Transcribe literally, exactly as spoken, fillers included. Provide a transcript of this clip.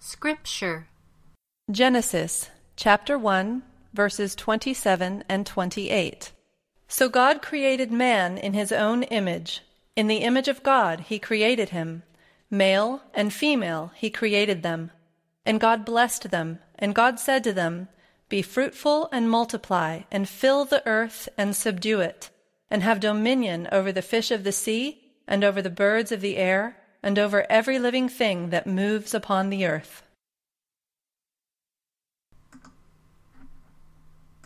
Scripture. Genesis chapter one, verses twenty-seven and twenty-eight. So God created man in his own image. In the image of God he created him. Male and female he created them. And God blessed them, and God said to them, Be fruitful and multiply, and fill the earth and subdue it, and have dominion over the fish of the sea, and over the birds of the air, and over every living thing that moves upon the earth.